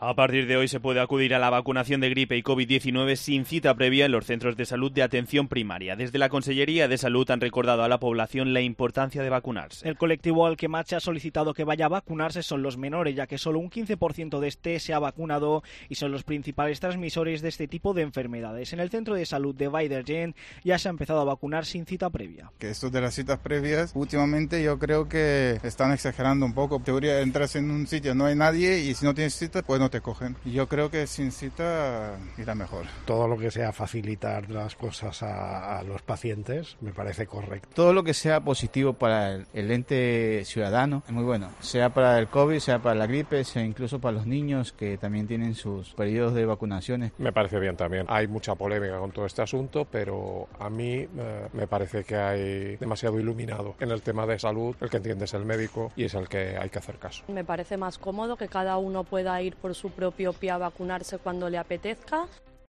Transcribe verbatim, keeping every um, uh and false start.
A partir de hoy se puede acudir a la vacunación de gripe y COVID diecinueve sin cita previa en los centros de salud de atención primaria. Desde la Consellería de Salud han recordado a la población la importancia de vacunarse. El colectivo al que Matxe ha solicitado que vaya a vacunarse son los menores, ya que solo un quince por ciento de este se ha vacunado y son los principales transmisores de este tipo de enfermedades. En el centro de salud de Vall-d'Argent ya se ha empezado a vacunar sin cita previa. Que esto de las citas previas, últimamente yo creo que están exagerando un poco. En teoría entras en un sitio, no hay nadie y si no tienes cita, pues no te cogen. Yo creo que sin cita irá mejor. Todo lo que sea facilitar las cosas a, a los pacientes me parece correcto. Todo lo que sea positivo para el, el ente ciudadano es muy bueno, sea para el COVID, sea para la gripe, sea incluso para los niños que también tienen sus periodos de vacunaciones. Me parece bien también. Hay mucha polémica con todo este asunto, pero a mí eh, me parece que hay demasiado iluminado en el tema de salud. El que entiende es el médico y es el que hay que hacer caso. Me parece más cómodo que cada uno pueda ir por su propio pie a vacunarse cuando le apetezca.